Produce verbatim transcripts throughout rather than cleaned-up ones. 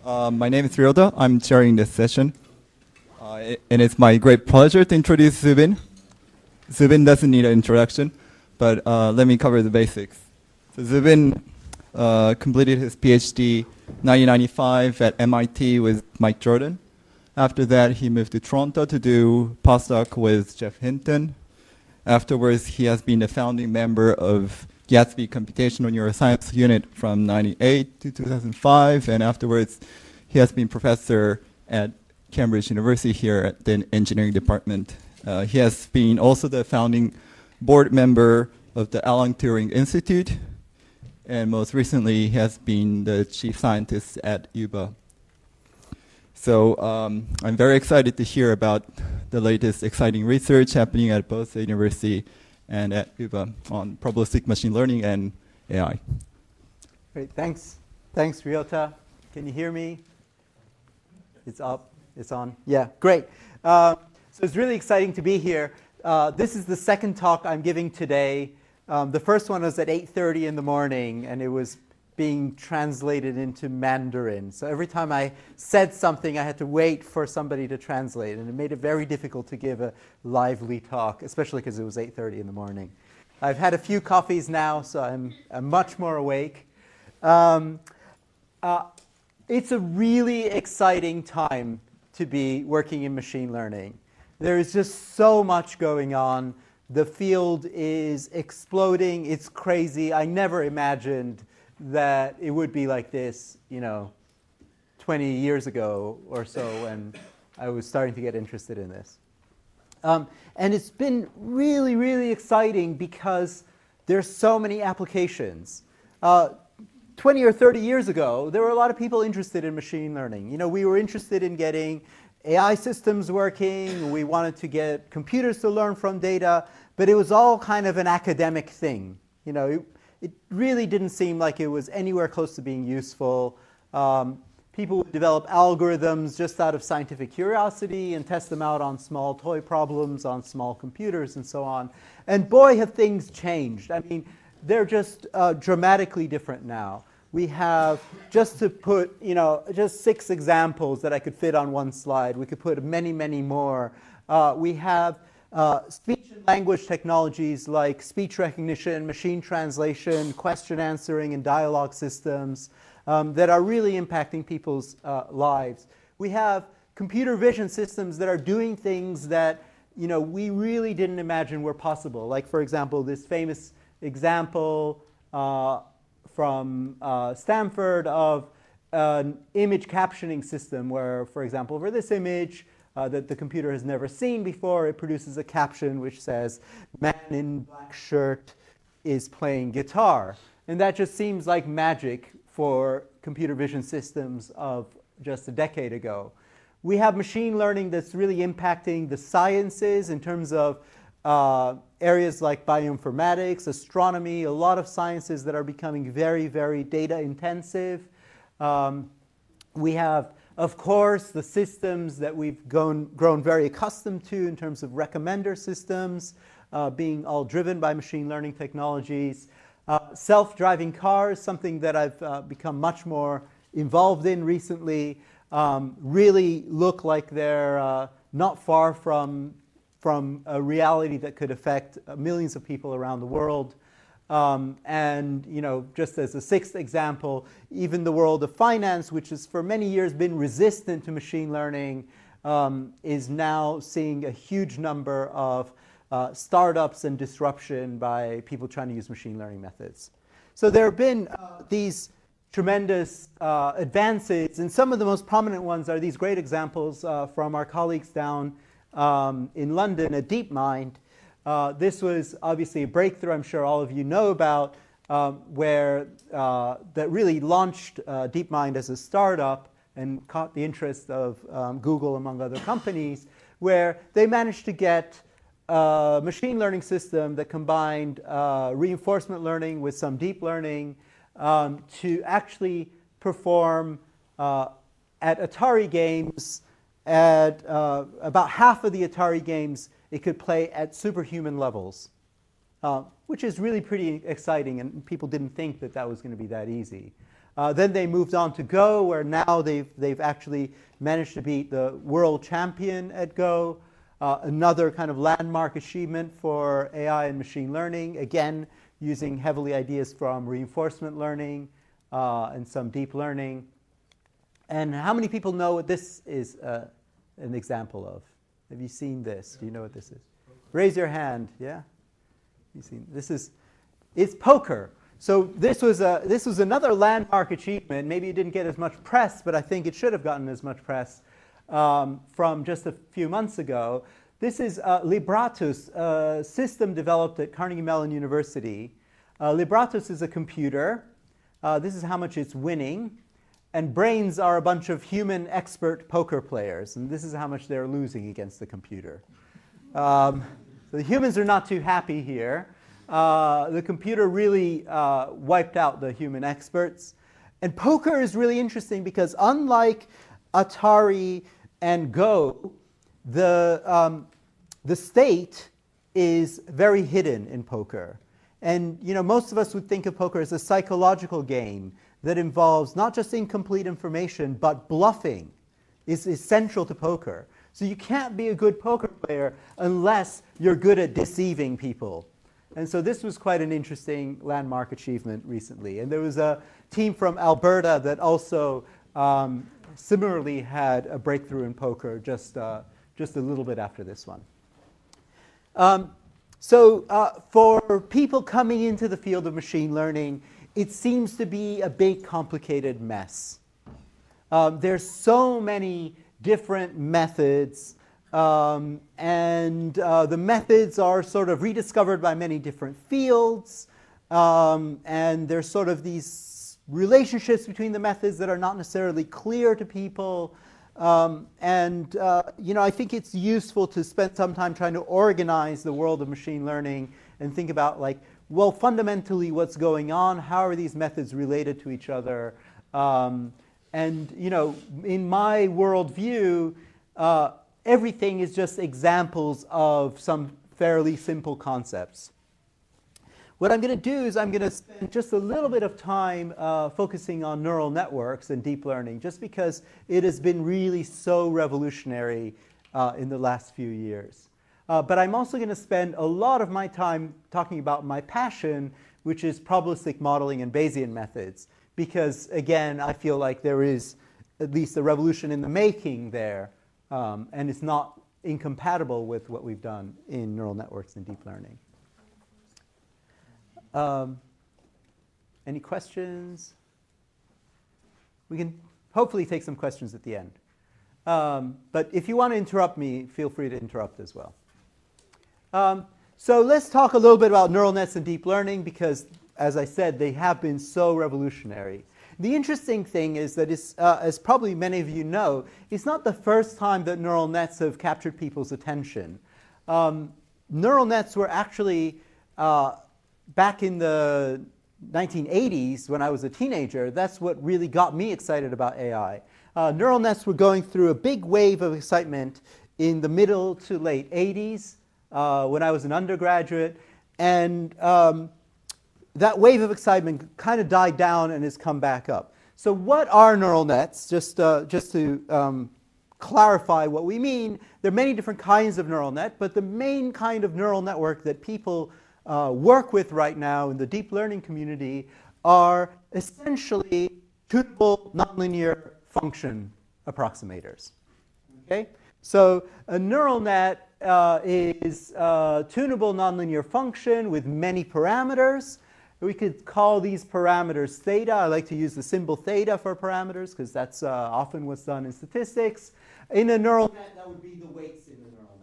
Uh, my name is Ryota. I'm chairing this session. Uh, and it's my great pleasure to introduce Zubin. Zubin doesn't need an introduction, but uh, let me cover the basics. So Zubin uh, completed his PhD nineteen ninety-five at M I T with Mike Jordan. After that, he moved to Toronto to do postdoc with Jeff Hinton. Afterwards, he has been a founding member of Gatsby Computational Neuroscience Unit from ninety-eight to two thousand five, and afterwards, he has been professor at Cambridge University here at the engineering department. Uh, he has been also the founding board member of the Alan Turing Institute, and most recently, he has been the chief scientist at U B A. So um, I'm very excited to hear about the latest exciting research happening at both the university and at U B A on probabilistic machine learning and A I. Great, thanks. Thanks, Ryota. Can you hear me? It's up, it's on. Yeah, great. Uh, so it's really exciting to be here. Uh, this is the second talk I'm giving today. Um, the first one was at eight thirty in the morning, and it was being translated into Mandarin. So every time I said something, I had to wait for somebody to translate, and it made it very difficult to give a lively talk, especially because it was eight thirty in the morning. I've had a few coffees now, so I'm, I'm much more awake. Um, uh, it's a really exciting time to be working in machine learning. There is just so much going on. The field is exploding. It's crazy. I never imagined that it would be like this, you know, twenty years ago or so when I was starting to get interested in this. Um, and it's been really, really exciting because there's so many applications. Uh, twenty or thirty years ago, there were a lot of people interested in machine learning. You know, we were interested in getting A I systems working. We wanted to get computers to learn from data, but it was all kind of an academic thing. You know, it, It really didn't seem like it was anywhere close to being useful. Um, people would develop algorithms just out of scientific curiosity and test them out on small toy problems, on small computers, and so on. And boy, have things changed. I mean, they're just uh, dramatically different now. We have, just to put, you know, just six examples that I could fit on one slide. We could put many, many more. Uh, we have Uh, speech and language technologies like speech recognition, machine translation, question answering, and dialogue systems um, that are really impacting people's uh, lives. We have computer vision systems that are doing things that, you know, we really didn't imagine were possible. Like, for example, this famous example uh, from uh, Stanford of an image captioning system where, for example, for this image, Uh, that the computer has never seen before, it produces a caption which says, "Man in black shirt is playing guitar." And that just seems like magic for computer vision systems of just a decade ago. We have machine learning that's really impacting the sciences in terms of uh, areas like bioinformatics, astronomy, a lot of sciences that are becoming very, very data intensive. Um, we have Of course, the systems that we've grown, grown very accustomed to in terms of recommender systems uh, being all driven by machine learning technologies. Uh, self-driving cars, something that I've uh, become much more involved in recently, um, really look like they're uh, not far from, from a reality that could affect uh, millions of people around the world. Um, and, you know, just as a sixth example, even the world of finance, which has for many years been resistant to machine learning, um, is now seeing a huge number of uh, startups and disruption by people trying to use machine learning methods. So there have been uh, these tremendous uh, advances, and some of the most prominent ones are these great examples uh, from our colleagues down um, in London at DeepMind. Uh, this was obviously a breakthrough I'm sure all of you know about, um, where uh, that really launched uh, DeepMind as a startup and caught the interest of um, Google, among other companies, where they managed to get a machine learning system that combined uh, reinforcement learning with some deep learning um, to actually perform uh, at Atari games at uh, about half of the Atari games it could play at superhuman levels, uh, which is really pretty exciting, and people didn't think that that was going to be that easy. Uh, then they moved on to Go, where now they've, they've actually managed to beat the world champion at Go. Uh, another kind of landmark achievement for A I and machine learning, again, using heavily ideas from reinforcement learning uh, and some deep learning. And how many people know what this is uh, an example of? Have you seen this? Do you know what this is? Raise your hand, yeah? You've seen, this is, it's poker. So this was, a, this was another landmark achievement. Maybe it didn't get as much press, but I think it should have gotten as much press um, from just a few months ago. This is uh, Libratus, a system developed at Carnegie Mellon University. Uh, Libratus is a computer. Uh, this is how much it's winning. And brains are a bunch of human expert poker players. And this is how much they're losing against the computer. Um, so the humans are not too happy here. Uh, the computer really uh, wiped out the human experts. And poker is really interesting because unlike Atari and Go, the, um, the state is very hidden in poker. And you know, most of us would think of poker as a psychological game that involves not just incomplete information, but bluffing is essential to poker. So you can't be a good poker player unless you're good at deceiving people. And so this was quite an interesting landmark achievement recently. And there was a team from Alberta that also um, similarly had a breakthrough in poker just, uh, just a little bit after this one. Um, so uh, for people coming into the field of machine learning, it seems to be a big, complicated mess. Um, there's so many different methods. Um, and uh, the methods are sort of rediscovered by many different fields. Um, and there's sort of these relationships between the methods that are not necessarily clear to people. Um, and uh, you know, I think it's useful to spend some time trying to organize the world of machine learning and think about, like, well, fundamentally what's going on? How are these methods related to each other? Um, and you know, in my worldview, uh, everything is just examples of some fairly simple concepts. What I'm going to do is I'm going to spend just a little bit of time uh, focusing on neural networks and deep learning, just because it has been really so revolutionary uh, in the last few years. Uh, but I'm also going to spend a lot of my time talking about my passion, which is probabilistic modeling and Bayesian methods, because, again, I feel like there is at least a revolution in the making there. Um, and it's not incompatible with what we've done in neural networks and deep learning. Um, any questions? We can hopefully take some questions at the end. Um, but if you want to interrupt me, feel free to interrupt as well. Um, so let's talk a little bit about neural nets and deep learning, because, as I said, they have been so revolutionary. The interesting thing is that, it's, uh, as probably many of you know, it's not the first time that neural nets have captured people's attention. Um, neural nets were actually, uh, back in the nineteen eighties, when I was a teenager, that's what really got me excited about A I. Uh, neural nets were going through a big wave of excitement in the middle to late eighties, uh, when I was an undergraduate. And um, that wave of excitement kind of died down and has come back up. So what are neural nets? Just, uh, just to um, clarify what we mean, there are many different kinds of neural net, but the main kind of neural network that people uh, work with right now in the deep learning community are essentially tunable nonlinear function approximators. Okay? So a neural net uh, is a tunable nonlinear function with many parameters. We could call these parameters theta. I like to use the symbol theta for parameters because that's uh, often what's done in statistics. In a neural net, that would be the weights in the neural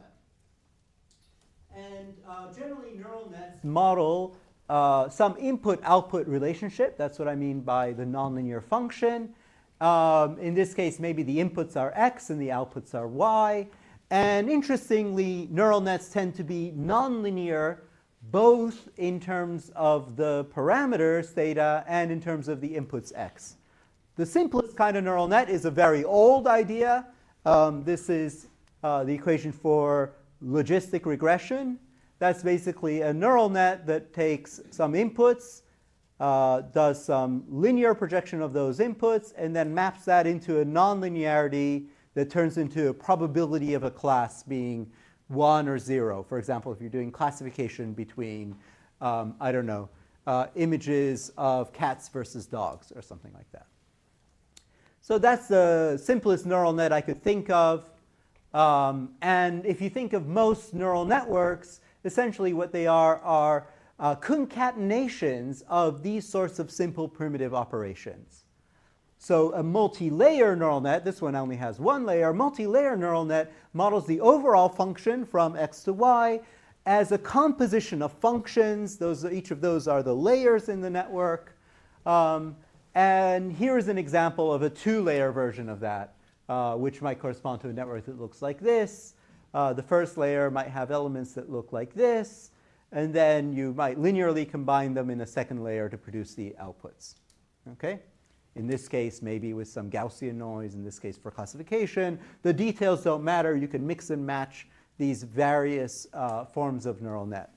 net. And uh, generally, neural nets model uh, some input-output relationship. That's what I mean by the nonlinear function. Um, in this case, maybe the inputs are x and the outputs are y. And interestingly, neural nets tend to be nonlinear both in terms of the parameters theta and in terms of the inputs x. The simplest kind of neural net is a very old idea. Um, this is uh, the equation for logistic regression. That's basically a neural net that takes some inputs, uh, does some linear projection of those inputs, and then maps that into a nonlinearity that turns into a probability of a class being one or zero. For example, if you're doing classification between, um, I don't know, uh, images of cats versus dogs or something like that. So that's the simplest neural net I could think of. Um, and if you think of most neural networks, essentially what they are are uh, concatenations of these sorts of simple primitive operations. So a multi-layer neural net, this one only has one layer, multi-layer neural net models the overall function from x to y as a composition of functions. Those, each of those are the layers in the network. Um, and here is an example of a two-layer version of that, uh, which might correspond to a network that looks like this. Uh, the first layer might have elements that look like this, and then you might linearly combine them in a second layer to produce the outputs. Okay? In this case, maybe with some Gaussian noise, in this case for classification. The details don't matter. You can mix and match these various uh, forms of neural net.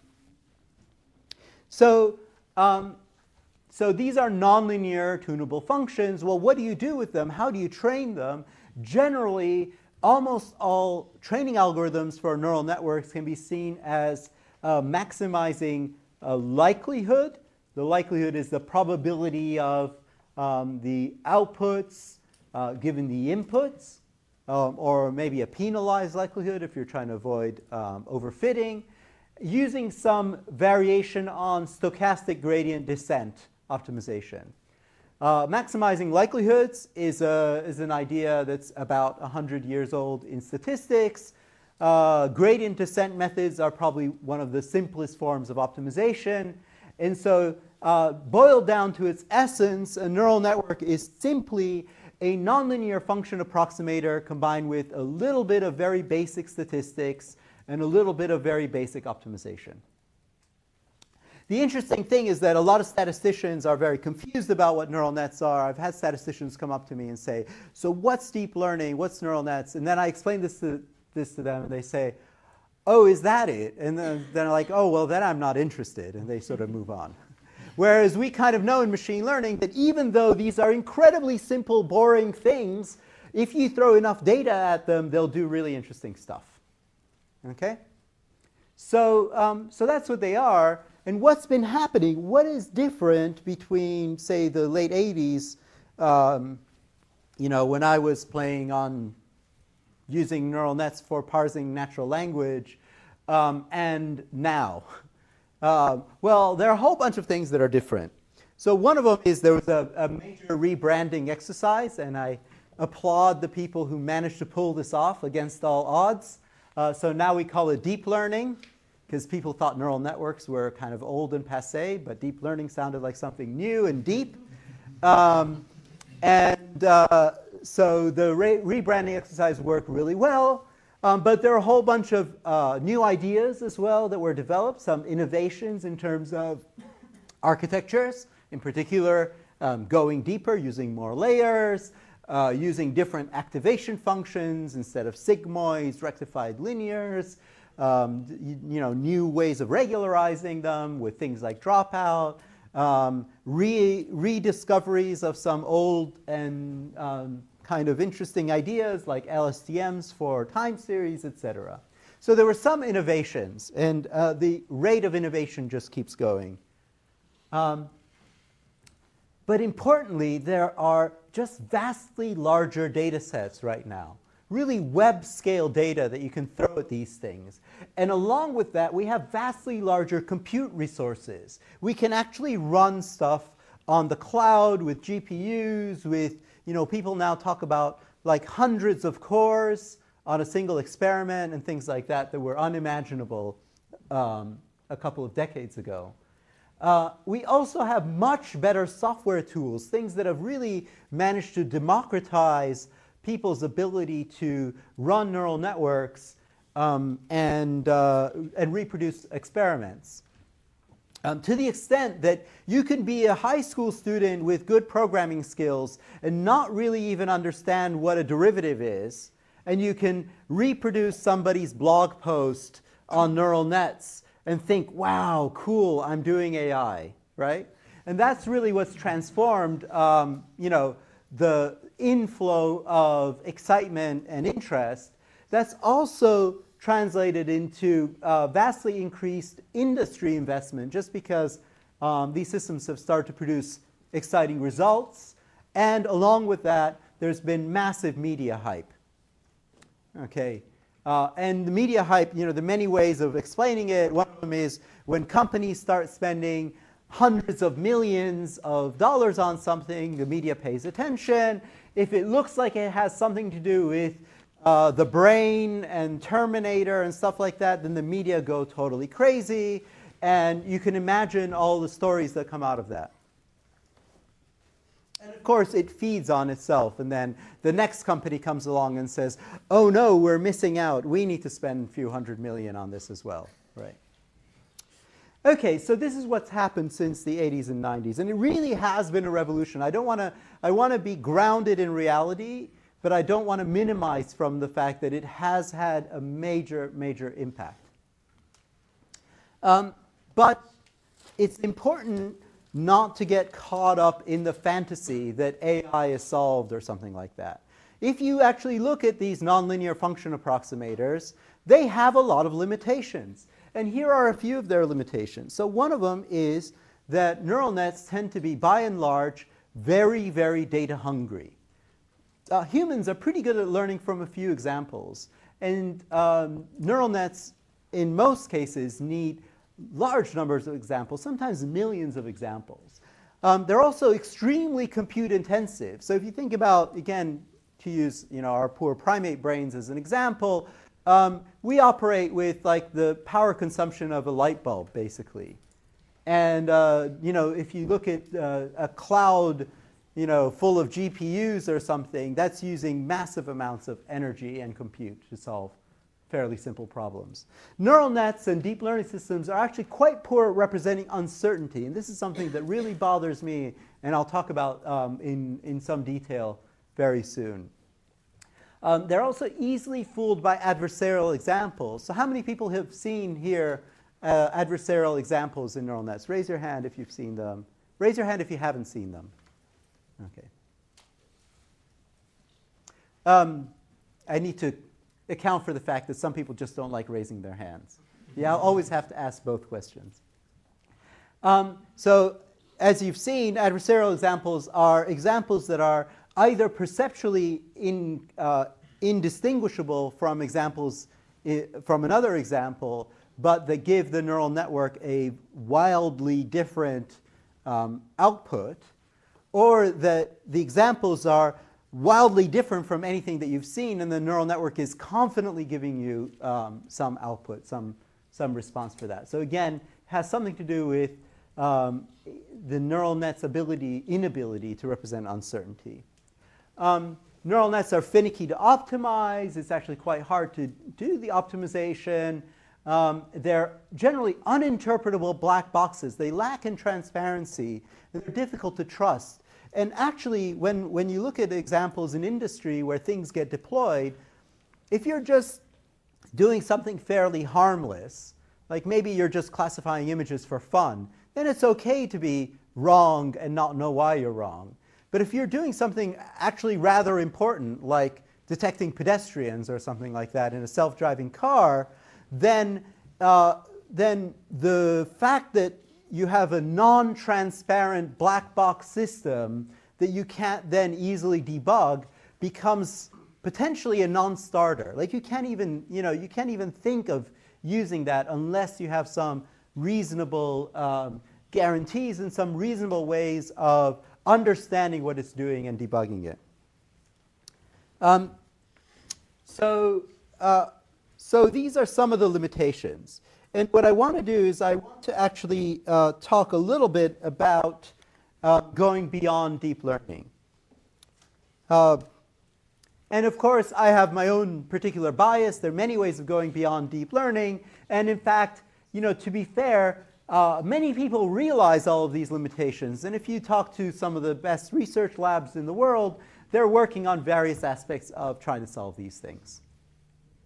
So, um, so these are nonlinear tunable functions. Well, what do you do with them? How do you train them? Generally, almost all training algorithms for neural networks can be seen as uh, maximizing a likelihood. The likelihood is the probability of Um, the outputs uh, given the inputs, um, or maybe a penalized likelihood if you're trying to avoid um, overfitting, using some variation on stochastic gradient descent optimization. Uh, maximizing likelihoods is, a, is an idea that's about one hundred years old in statistics. Uh, gradient descent methods are probably one of the simplest forms of optimization. And so Uh, boiled down to its essence, a neural network is simply a nonlinear function approximator combined with a little bit of very basic statistics and a little bit of very basic optimization. The interesting thing is that a lot of statisticians are very confused about what neural nets are. I've had statisticians come up to me and say, so what's deep learning? What's neural nets? And then I explain this to, this to them, and they say, oh, is that it? And then they're like, oh, well, then I'm not interested. And they sort of move on. Whereas we kind of know in machine learning that even though these are incredibly simple, boring things, if you throw enough data at them, they'll do really interesting stuff. Okay? So, um, so that's what they are. And what's been happening? What is different between, say, the late eighties, um, you know, when I was playing on using neural nets for parsing natural language, um, and now? Uh, well, there are a whole bunch of things that are different. So one of them is there was a, a major rebranding exercise, and I applaud the people who managed to pull this off against all odds. Uh, so now we call it deep learning, because people thought neural networks were kind of old and passé, but deep learning sounded like something new and deep. Um, and uh, so the re rebranding exercise worked really well. Um, but there are a whole bunch of uh, new ideas as well that were developed, some innovations in terms of architectures, in particular um, going deeper, using more layers, uh, using different activation functions instead of sigmoids, rectified linears, um, you, you know, new ways of regularizing them with things like dropout, um, re rediscoveries of some old and um, kind of interesting ideas like L S T Ms for time series, et cetera. So there were some innovations, and uh, the rate of innovation just keeps going. Um, but importantly, there are just vastly larger data sets right now, really web-scale data that you can throw at these things. And along with that, we have vastly larger compute resources. We can actually run stuff on the cloud with G P Us, with You know, people now talk about like hundreds of cores on a single experiment and things like that that were unimaginable um, a couple of decades ago. Uh, we also have much better software tools, things that have really managed to democratize people's ability to run neural networks um, and, uh, and reproduce experiments. Um, to the extent that you can be a high school student with good programming skills and not really even understand what a derivative is, and you can reproduce somebody's blog post on neural nets and think, wow, cool, I'm doing A I, right? And that's really what's transformed, um, you know, the inflow of excitement and interest. That's also translated into uh, vastly increased industry investment, just because um, these systems have started to produce exciting results. And along with that, there's been massive media hype. Okay, uh, and the media hype, you know, there are many ways of explaining it. One of them is when companies start spending hundreds of millions of dollars on something, the media pays attention. If it looks like it has something to do with uh, the brain and Terminator and stuff like that, then the media go totally crazy. And you can imagine all the stories that come out of that. And of course, it feeds on itself. And then the next company comes along and says, oh no, we're missing out. We need to spend a few hundred million on this as well. Right? Okay, so this is what's happened since the eighties and nineties. And it really has been a revolution. I don't want to, I want to be grounded in reality, but I don't want to minimize from the fact that it has had a major, major impact. Um, but it's important not to get caught up in the fantasy that A I is solved or something like that. If you actually look at these nonlinear function approximators, they have a lot of limitations. And here are a few of their limitations. So one of them is that neural nets tend to be, by and large, very, very data hungry. Uh, humans are pretty good at learning from a few examples. And um, neural nets, in most cases, need large numbers of examples, sometimes millions of examples. Um, they're also extremely compute intensive. So if you think about, again, to use you know, our poor primate brains as an example, um, we operate with like the power consumption of a light bulb, basically. And uh, you know, if you look at uh, a cloud you know, full of G P Us or something, that's using massive amounts of energy and compute to solve fairly simple problems. Neural nets and deep learning systems are actually quite poor at representing uncertainty. And this is something that really bothers me, and I'll talk about um, in, in some detail very soon. Um, they're also easily fooled by adversarial examples. So how many people have seen here uh, adversarial examples in neural nets? Raise your hand if you've seen them. Raise your hand if you haven't seen them. Okay. Um, I need to account for the fact that some people just don't like raising their hands. Yeah, I'll always have to ask both questions. Um, so as you've seen, adversarial examples are examples that are either perceptually in, uh, indistinguishable from examples I- from another example, but that give the neural network a wildly different um, output, or that the examples are wildly different from anything that you've seen, and the neural network is confidently giving you um, some output, some, some response for that. So again, has something to do with um, the neural net's ability, inability to represent uncertainty. Um, neural nets are finicky to optimize. It's actually quite hard to do the optimization. Um, they're generally uninterpretable black boxes. They lack in transparency, and they're difficult to trust. And actually, when, when you look at examples in industry where things get deployed, if you're just doing something fairly harmless, like maybe you're just classifying images for fun, then it's okay to be wrong and not know why you're wrong. But if you're doing something actually rather important, like detecting pedestrians or something like that in a self-driving car, then, uh, then the fact that you have a non-transparent black box system that you can't then easily debug becomes potentially a non-starter. Like you can't even, you know, you can't even think of using that unless you have some reasonable um, guarantees and some reasonable ways of understanding what it's doing and debugging it. Um, so, uh, so these are some of the limitations. And what I want to do is I want to actually uh, talk a little bit about uh, going beyond deep learning. Uh, and of course, I have my own particular bias. There are many ways of going beyond deep learning. And in fact, you know, to be fair, uh, many people realize all of these limitations. And if you talk to some of the best research labs in the world, they're working on various aspects of trying to solve these things.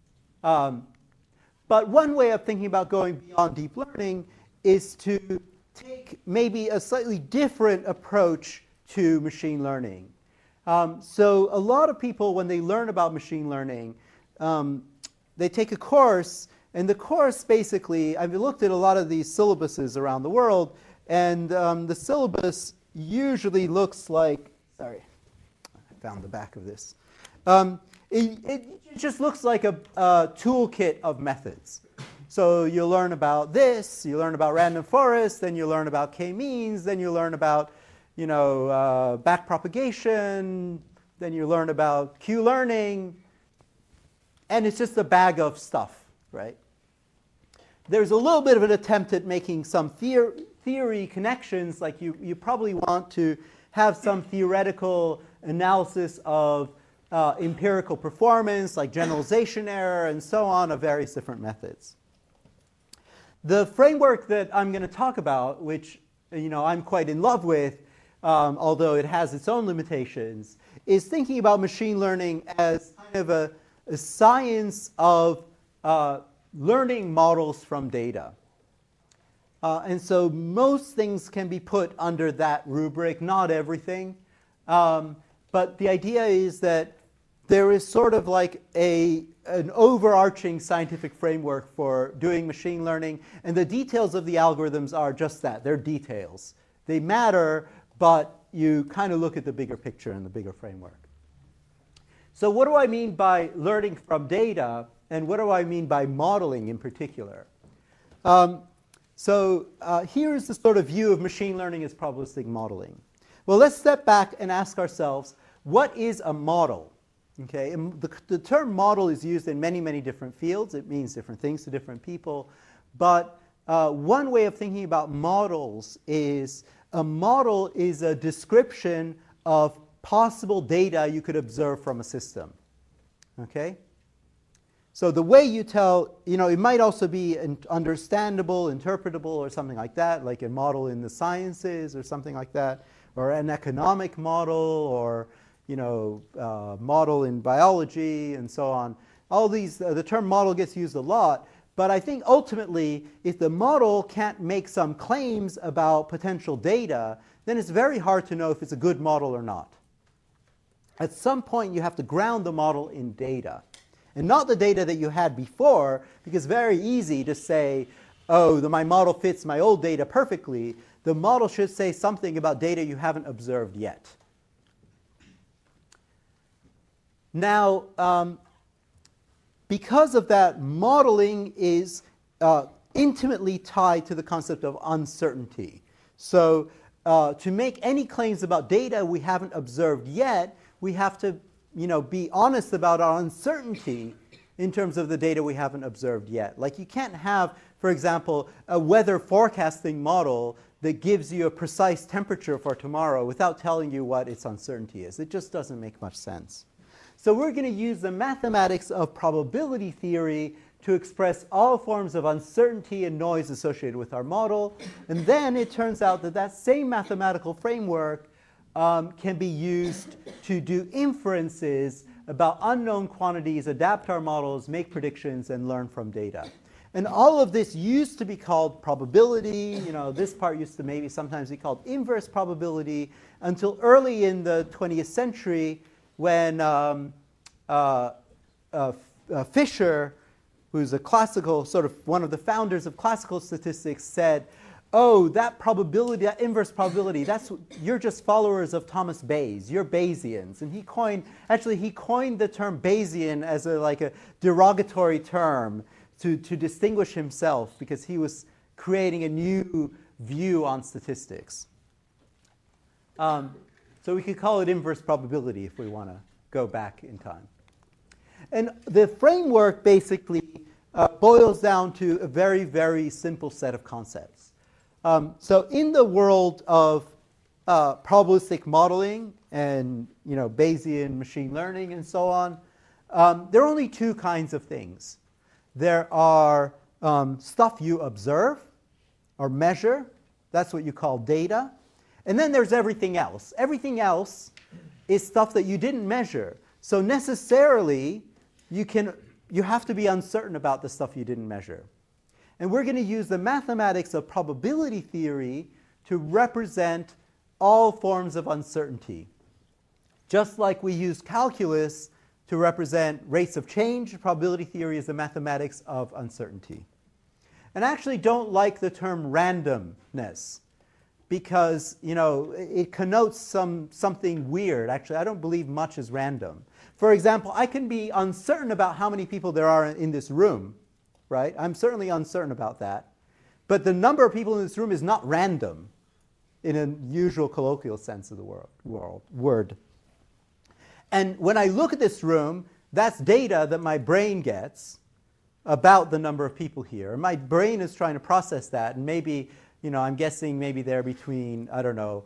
Um, But one way of thinking about going beyond deep learning is to take maybe a slightly different approach to machine learning. Um, so a lot of people, when they learn about machine learning, um, they take a course, and the course basically, I've looked at a lot of these syllabuses around the world, and um, the syllabus usually looks like, sorry, I found the back of this. Um, it, it just looks like a, a toolkit of methods. So you learn about this, you learn about random forest, then you learn about k-means, then you learn about, you know, uh, backpropagation, then you learn about Q-learning, and it's just a bag of stuff, right? There's a little bit of an attempt at making some theor theory connections, like you, you probably want to have some theoretical analysis of uh, empirical performance, like generalization error, and so on, of various different methods. The framework that I'm going to talk about, which you know, I'm quite in love with, um, although it has its own limitations, is thinking about machine learning as kind of a, a science of uh, learning models from data. Uh, and so most things can be put under that rubric, not everything. Um, but the idea is that there is sort of like a, an overarching scientific framework for doing machine learning, and the details of the algorithms are just that. They're details. They matter, but you kind of look at the bigger picture and the bigger framework. So what do I mean by learning from data, and what do I mean by modeling in particular? Um, so uh, here's the sort of view of machine learning as probabilistic modeling. Well, let's step back and ask ourselves, what is a model? Okay, and the, the term model is used in many, many different fields. It means different things to different people. But uh, one way of thinking about models is a model is a description of possible data you could observe from a system. Okay? So the way you tell, you know, it might also be understandable, interpretable, or something like that, like a model in the sciences or something like that, or an economic model, or you know, uh, model in biology, and so on. All these, uh, the term model gets used a lot, but I think ultimately, if the model can't make some claims about potential data, then it's very hard to know if it's a good model or not. At some point, you have to ground the model in data, and not the data that you had before, because it's very easy to say, oh, the, my model fits my old data perfectly. The model should say something about data you haven't observed yet. Now, um, because of that, modeling is uh, intimately tied to the concept of uncertainty. So uh, to make any claims about data we haven't observed yet, we have to you know, be honest about our uncertainty in terms of the data we haven't observed yet. Like you can't have, for example, a weather forecasting model that gives you a precise temperature for tomorrow without telling you what its uncertainty is. It just doesn't make much sense. So we're going to use the mathematics of probability theory to express all forms of uncertainty and noise associated with our model. And then it turns out that that same mathematical framework um, can be used to do inferences about unknown quantities, adapt our models, make predictions, and learn from data. And all of this used to be called probability. You know, this part used to maybe sometimes be called inverse probability until early in the twentieth century, when um, uh, uh, uh, Fisher, who's a classical, sort of one of the founders of classical statistics, said, oh, that probability, that inverse probability, that's, you're just followers of Thomas Bayes. You're Bayesians. And he coined, actually, he coined the term Bayesian as a, like a derogatory term to, to distinguish himself, because he was creating a new view on statistics. Um, So we could call it inverse probability if we want to go back in time. And the framework basically uh, boils down to a very, very simple set of concepts. Um, so in the world of uh, probabilistic modeling and you know, Bayesian machine learning and so on, um, there are only two kinds of things. There are um, stuff you observe or measure. That's what you call data. And then there's everything else. Everything else is stuff that you didn't measure. So necessarily, you, can, you have to be uncertain about the stuff you didn't measure. And we're going to use the mathematics of probability theory to represent all forms of uncertainty. Just like we use calculus to represent rates of change, probability theory is the mathematics of uncertainty. And I actually don't like the term randomness because, you know, it connotes some, something weird. Actually, I don't believe much is random. For example, I can be uncertain about how many people there are in this room, right? I'm certainly uncertain about that. But the number of people in this room is not random in a usual colloquial sense of the word. world, word. And when I look at this room, that's data that my brain gets about the number of people here. And my brain is trying to process that. And maybe, you know, I'm guessing maybe there are between, I don't know,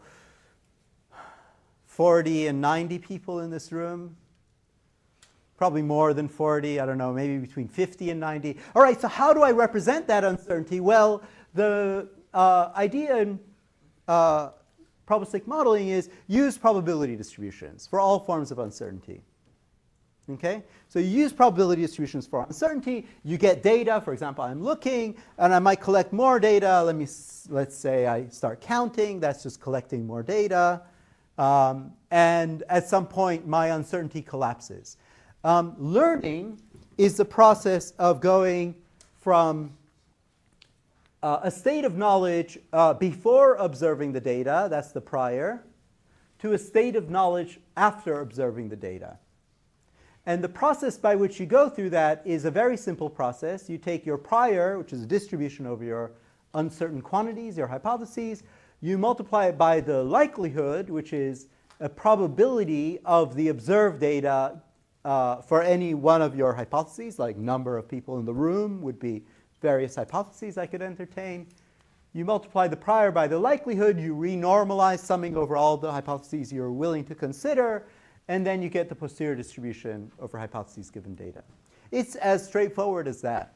forty and ninety people in this room. Probably more than forty, I don't know, maybe between fifty and ninety. All right, so how do I represent that uncertainty? Well, the uh, idea in uh, probabilistic modeling is use probability distributions for all forms of uncertainty. Okay? So you use probability distributions for uncertainty. You get data. For example, I'm looking, and I might collect more data. Let me, let's say I start counting. That's just collecting more data. Um, and at some point, my uncertainty collapses. Um, learning is the process of going from uh, a state of knowledge uh, before observing the data, that's the prior, to a state of knowledge after observing the data. And the process by which you go through that is a very simple process. You take your prior, which is a distribution over your uncertain quantities, your hypotheses. You multiply it by the likelihood, which is a probability of the observed data uh, for any one of your hypotheses, like number of people in the room would be various hypotheses I could entertain. You multiply the prior by the likelihood. You renormalize summing over all the hypotheses you're willing to consider. And then you get the posterior distribution over hypotheses given data. It's as straightforward as that.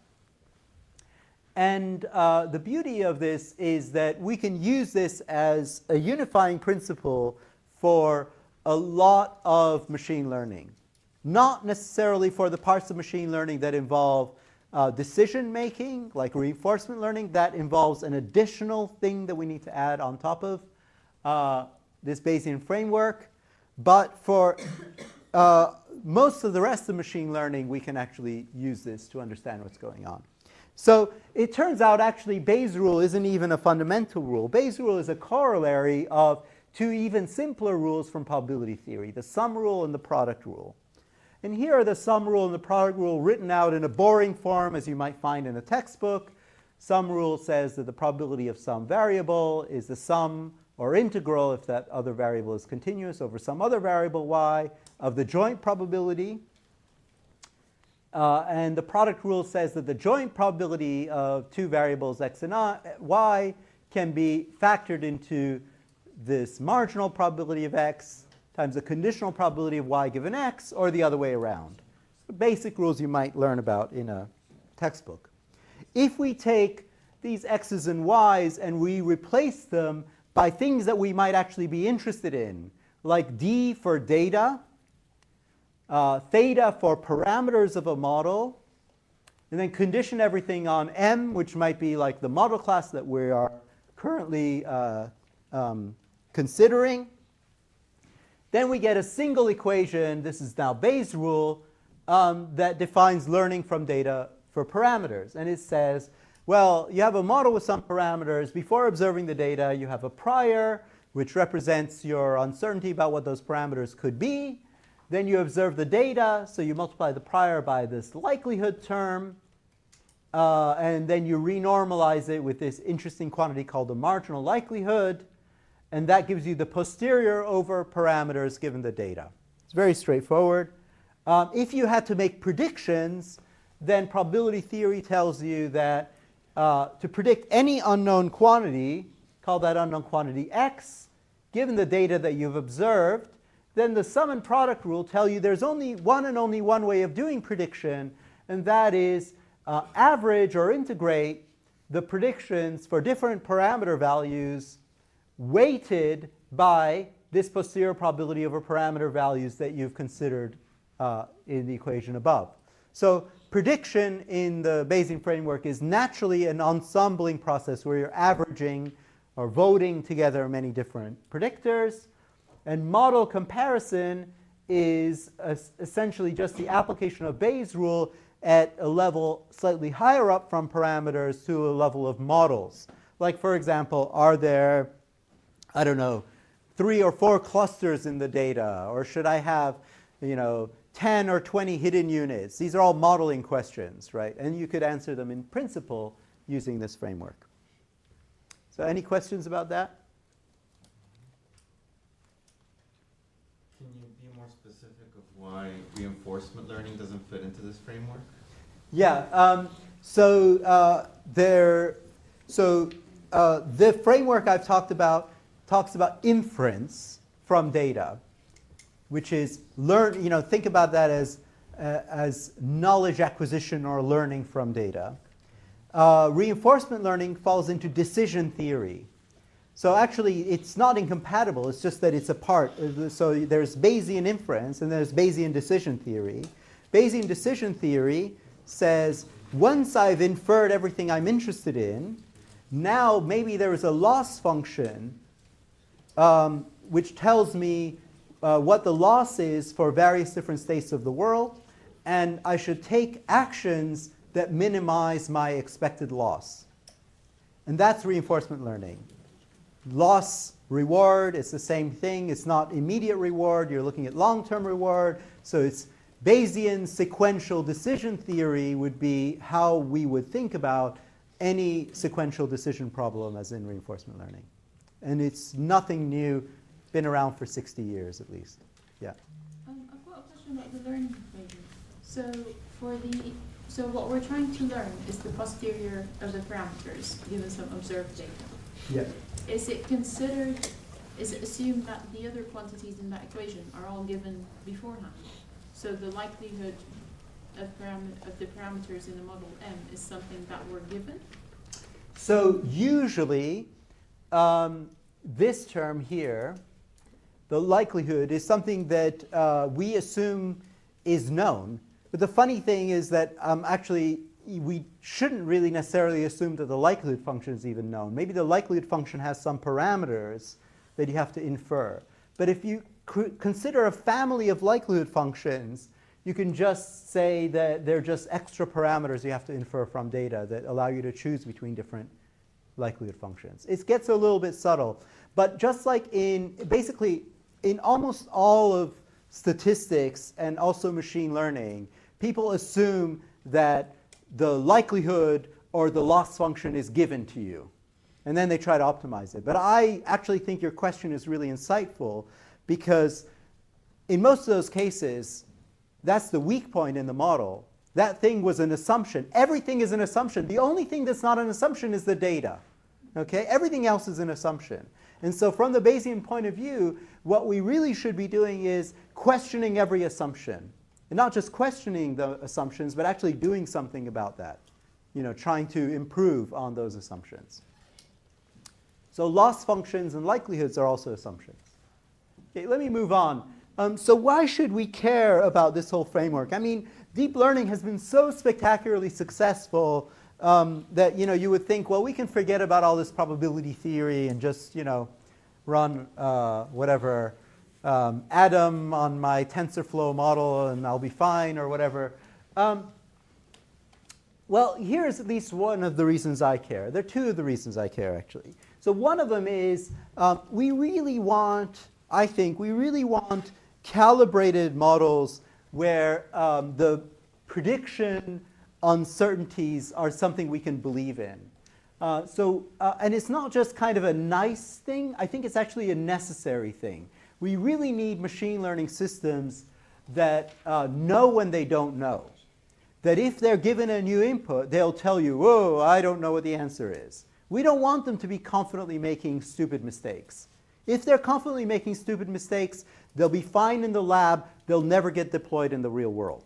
And uh, the beauty of this is that we can use this as a unifying principle for a lot of machine learning. Not necessarily for the parts of machine learning that involve uh, decision making, like reinforcement learning. That involves an additional thing that we need to add on top of uh, this Bayesian framework. But for uh, most of the rest of machine learning, we can actually use this to understand what's going on. So it turns out actually Bayes' rule isn't even a fundamental rule. Bayes' rule is a corollary of two even simpler rules from probability theory, the sum rule and the product rule. And here are the sum rule and the product rule written out in a boring form, as you might find in a textbook. Sum rule says that the probability of some variable is the sum or integral, if that other variable is continuous, over some other variable y of the joint probability. Uh, and the product rule says that the joint probability of two variables x and y can be factored into this marginal probability of x times the conditional probability of y given x, or the other way around. The basic rules you might learn about in a textbook. If we take these x's and y's and we replace them by things that we might actually be interested in, like d for data, uh, theta for parameters of a model, and then condition everything on m, which might be like the model class that we are currently uh, um, considering. Then we get a single equation, this is now Bayes' rule, um, that defines learning from data for parameters. And it says, well, you have a model with some parameters. Before observing the data, you have a prior, which represents your uncertainty about what those parameters could be. Then you observe the data, so you multiply the prior by this likelihood term. Uh, and then you renormalize it with this interesting quantity called the marginal likelihood. And that gives you the posterior over parameters given the data. It's very straightforward. Um, if you had to make predictions, then probability theory tells you that uh, to predict any unknown quantity, call that unknown quantity x, given the data that you've observed, then the sum and product rule tell you there's only one and only one way of doing prediction, and that is uh, average or integrate the predictions for different parameter values weighted by this posterior probability over parameter values that you've considered uh, in the equation above. So prediction in the Bayesian framework is naturally an ensembling process where you're averaging or voting together many different predictors. And model comparison is essentially just the application of Bayes' rule at a level slightly higher up from parameters to a level of models. Like, for example, are there, I don't know, three or four clusters in the data? Or should I have, you know, ten or twenty hidden units? These are all modeling questions, right? And you could answer them in principle using this framework. So any questions about that? Can you be more specific of why reinforcement learning doesn't fit into this framework? Yeah. Um, so uh, there. So uh, the framework I've talked about talks about inference from data, which is learn. You know, think about that as uh, as knowledge acquisition or learning from data. Uh, reinforcement learning falls into decision theory. So actually, it's not incompatible. It's just that it's a part. So there's Bayesian inference and there's Bayesian decision theory. Bayesian decision theory says, once I've inferred everything I'm interested in, now maybe there is a loss function um, which tells me uh, what the loss is for various different states of the world, and I should take actions that minimize my expected loss. And that's reinforcement learning. Loss, reward, it's the same thing. It's not immediate reward. You're looking at long-term reward. So it's Bayesian sequential decision theory would be how we would think about any sequential decision problem as in reinforcement learning. And it's nothing new, been around for sixty years at least. Yeah. Um, I've got a question about the learning equation. So for the So what we're trying to learn is the posterior of the parameters given some observed data. Yeah. Is it considered, is it assumed that the other quantities in that equation are all given beforehand? So the likelihood of, param of the parameters in the model M is something that were given? So usually, um, this term here, the likelihood, is something that uh, we assume is known. But the funny thing is that um, actually we shouldn't really necessarily assume that the likelihood function is even known. Maybe the likelihood function has some parameters that you have to infer. But if you consider a family of likelihood functions, you can just say that they're just extra parameters you have to infer from data that allow you to choose between different likelihood functions. It gets a little bit subtle. But just like in, basically, in almost all of statistics and also machine learning, people assume that the likelihood or the loss function is given to you. And then they try to optimize it. But I actually think your question is really insightful because in most of those cases, that's the weak point in the model. That thing was an assumption. Everything is an assumption. The only thing that's not an assumption is the data. Okay? Everything else is an assumption. And so from the Bayesian point of view, what we really should be doing is questioning every assumption. And not just questioning the assumptions, but actually doing something about that. You know, trying to improve on those assumptions. So loss functions and likelihoods are also assumptions. Okay, let me move on. Um, so why should we care about this whole framework? I mean, deep learning has been so spectacularly successful um, that you know you would think, well, we can forget about all this probability theory and just you know run uh, whatever um, Atom on my TensorFlow model and I'll be fine or whatever. Um, well, here's at least one of the reasons I care. There are two of the reasons I care, actually. So one of them is um, we really want, I think, we really want calibrated models where um, the prediction uncertainties are something we can believe in. Uh, so, uh, and it's not just kind of a nice thing. I think it's actually a necessary thing. We really need machine learning systems that uh, know when they don't know. That if they're given a new input, they'll tell you, whoa, I don't know what the answer is. We don't want them to be confidently making stupid mistakes. If they're confidently making stupid mistakes, they'll be fine in the lab. They'll never get deployed in the real world.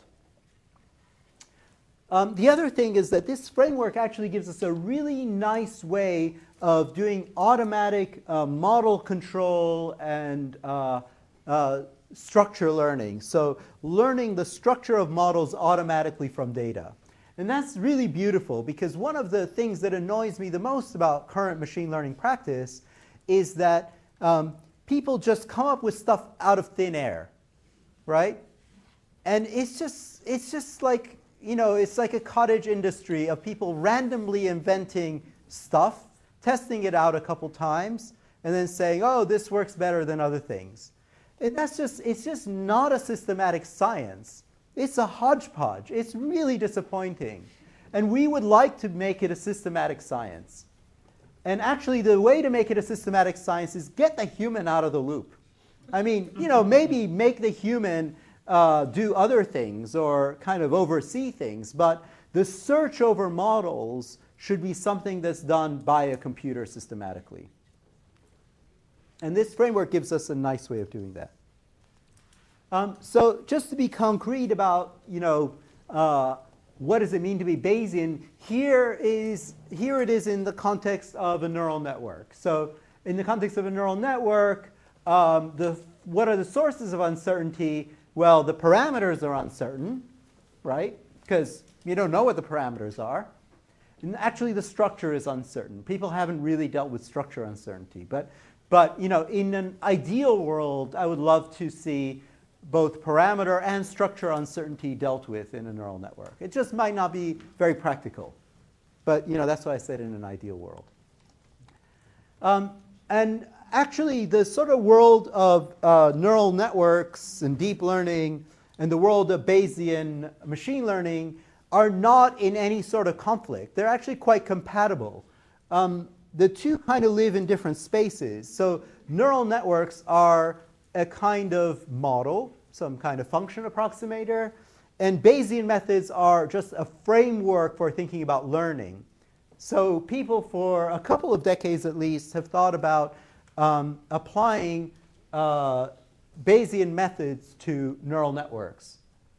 Um, the other thing is that this framework actually gives us a really nice way of doing automatic uh, model control and uh, uh, structure learning. So learning the structure of models automatically from data. And that's really beautiful, because one of the things that annoys me the most about current machine learning practice is that um, people just come up with stuff out of thin air, right? And it's just, it's just like, you know, it's like a cottage industry of people randomly inventing stuff, testing it out a couple times, and then saying, oh, this works better than other things. And that's just, it's just not a systematic science. It's a hodgepodge. It's really disappointing. And we would like to make it a systematic science. And actually, the way to make it a systematic science is get the human out of the loop. I mean, you know, maybe make the human uh, do other things or kind of oversee things. But the search over models should be something that's done by a computer systematically. And this framework gives us a nice way of doing that. Um, so just to be concrete about, you know, uh, what does it mean to be Bayesian, here is here it is in the context of a neural network. So in the context of a neural network, um, the what are the sources of uncertainty? Well, the parameters are uncertain, right? Because you don't know what the parameters are. And actually, the structure is uncertain. People haven't really dealt with structure uncertainty. But, but you know, in an ideal world, I would love to see both parameter and structure uncertainty dealt with in a neural network. It just might not be very practical. But you know, that's why I said in an ideal world. Um, and actually, the sort of world of uh, neural networks and deep learning and the world of Bayesian machine learning are not in any sort of conflict. They're actually quite compatible. Um, the two kind of live in different spaces. So neural networks are a kind of model, some kind of function approximator, and Bayesian methods are just a framework for thinking about learning. So people for a couple of decades at least have thought about um, applying uh, Bayesian methods to neural networks.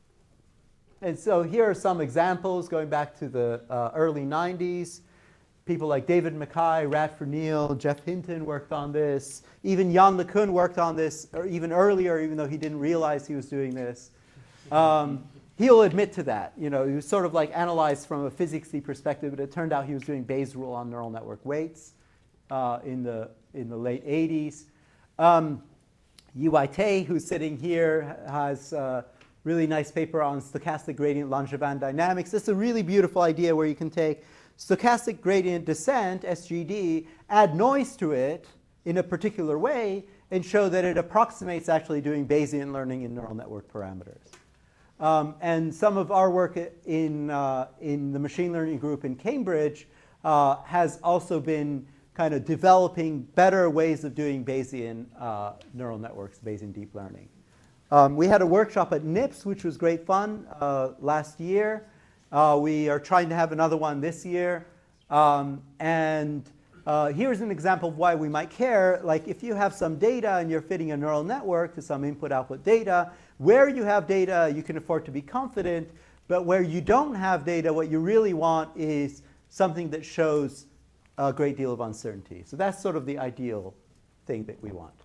And so here are some examples going back to the uh, early nineties. People like David Mackay, Radford Neal, Jeff Hinton worked on this. Even Jan LeCun worked on this, or even earlier, even though he didn't realize he was doing this. Um, he'll admit to that. You know, he was sort of like analyzed from a physicsy perspective, but it turned out he was doing Bayes' rule on neural network weights uh, in the in the late eighties. Um, Yu-Wai Tay, who's sitting here, has a really nice paper on stochastic gradient Langevin dynamics. It's a really beautiful idea where you can take stochastic gradient descent, S G D, add noise to it in a particular way, and show that it approximates actually doing Bayesian learning in neural network parameters. Um, and some of our work in, uh, in the machine learning group in Cambridge uh, has also been kind of developing better ways of doing Bayesian uh, neural networks, Bayesian deep learning. Um, we had a workshop at NIPS, which was great fun uh, last year. Uh, we are trying to have another one this year. Um, and uh, here's an example of why we might care. Like if you have some data and you're fitting a neural network to some input-output data, where you have data, you can afford to be confident. But where you don't have data, what you really want is something that shows a great deal of uncertainty. So that's sort of the ideal thing that we want.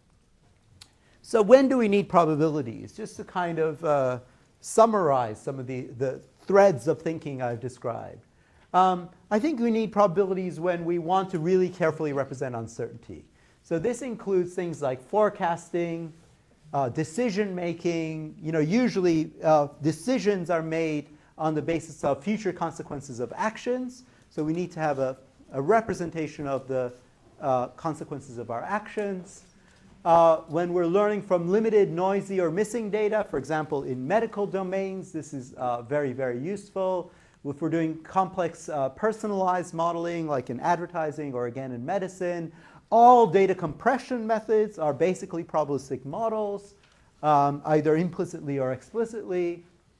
So when do we need probabilities? Just to kind of uh, summarize some of the, the threads of thinking I've described. Um, I think we need probabilities when we want to really carefully represent uncertainty. So this includes things like forecasting, uh, decision making. You know, usually uh, decisions are made on the basis of future consequences of actions. So we need to have a, a representation of the uh, consequences of our actions. Uh, when we're learning from limited, noisy, or missing data, for example, in medical domains, this is uh, very, very useful. If we're doing complex uh, personalized modeling, like in advertising or again in medicine, all data compression methods are basically probabilistic models, um, either implicitly or explicitly.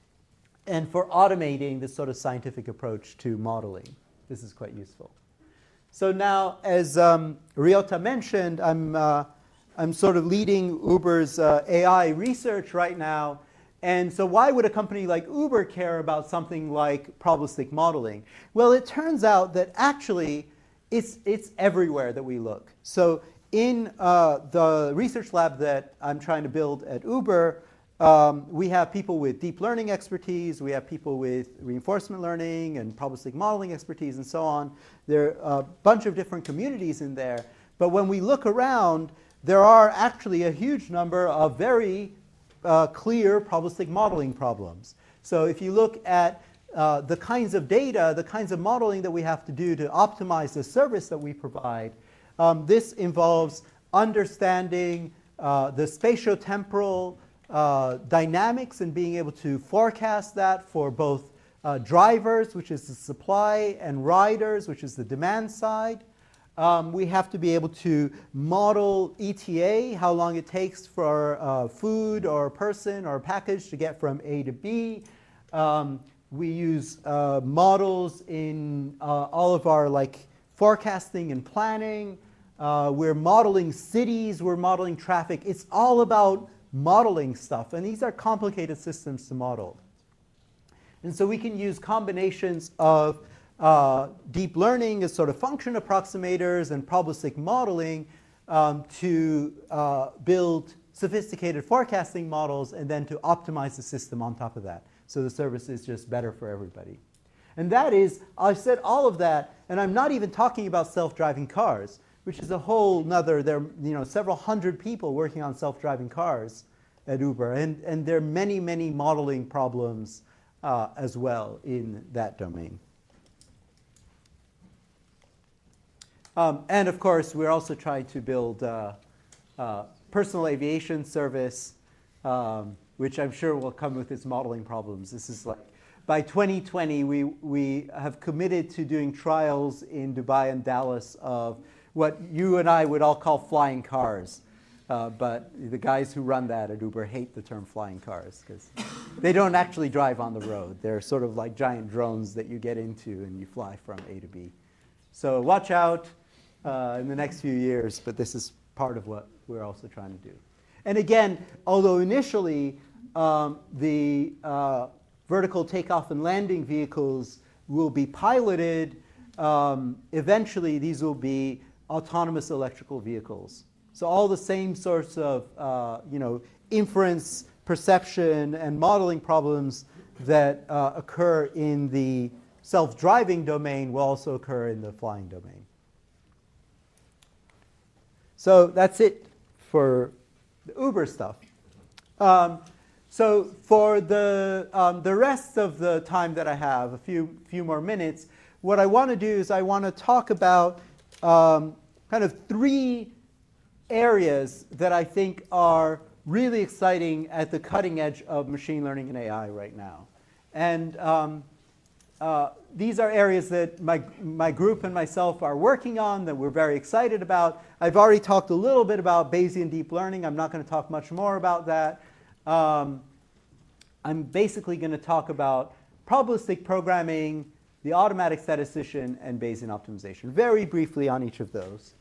And for automating this sort of scientific approach to modeling, this is quite useful. So now, as um, Ryota mentioned, I'm uh, I'm sort of leading Uber's uh, A I research right now. And so why would a company like Uber care about something like probabilistic modeling? Well, it turns out that actually it's, it's everywhere that we look. So in uh, the research lab that I'm trying to build at Uber, um, we have people with deep learning expertise, we have people with reinforcement learning and probabilistic modeling expertise and so on. There are a bunch of different communities in there. But when we look around, there are actually a huge number of very uh, clear probabilistic modeling problems. So if you look at uh, the kinds of data, the kinds of modeling that we have to do to optimize the service that we provide, um, this involves understanding uh, the spatiotemporal uh, dynamics and being able to forecast that for both uh, drivers, which is the supply, and riders, which is the demand side. Um, we have to be able to model E T A, how long it takes for uh, food or a person or a package to get from A to B. Um, we use uh, models in uh, all of our like forecasting and planning. Uh, we're modeling cities, we're modeling traffic. It's all about modeling stuff, and these are complicated systems to model. And so we can use combinations of Uh, deep learning as sort of function approximators and probabilistic modeling um, to uh, build sophisticated forecasting models and then to optimize the system on top of that. So the service is just better for everybody. And that is, I've said all of that, and I'm not even talking about self-driving cars, which is a whole nother, there are you know, several hundred people working on self-driving cars at Uber. And, and there are many, many modeling problems uh, as well in that domain. Um, and of course, we're also trying to build uh, uh, personal aviation service, um, which I'm sure will come with its modeling problems. This is like, by twenty twenty, we, we have committed to doing trials in Dubai and Dallas of what you and I would all call flying cars. Uh, but the guys who run that at Uber hate the term flying cars because they don't actually drive on the road. They're sort of like giant drones that you get into and you fly from A to B. So watch out. Uh, in the next few years, but this is part of what we're also trying to do. And again, although initially um, the uh, vertical takeoff and landing vehicles will be piloted, um, eventually these will be autonomous electrical vehicles. So all the same sorts of uh, you know, inference, perception, and modeling problems that uh, occur in the self-driving domain will also occur in the flying domain. So that's it for the Uber stuff. Um, so for the, um, the rest of the time that I have, a few, few more minutes, what I want to do is I want to talk about um, kind of three areas that I think are really exciting at the cutting edge of machine learning and A I right now. And um, Uh, these are areas that my, my group and myself are working on that we're very excited about. I've already talked a little bit about Bayesian deep learning. I'm not going to talk much more about that. Um, I'm basically going to talk about probabilistic programming, the automatic statistician, and Bayesian optimization. Very briefly on each of those.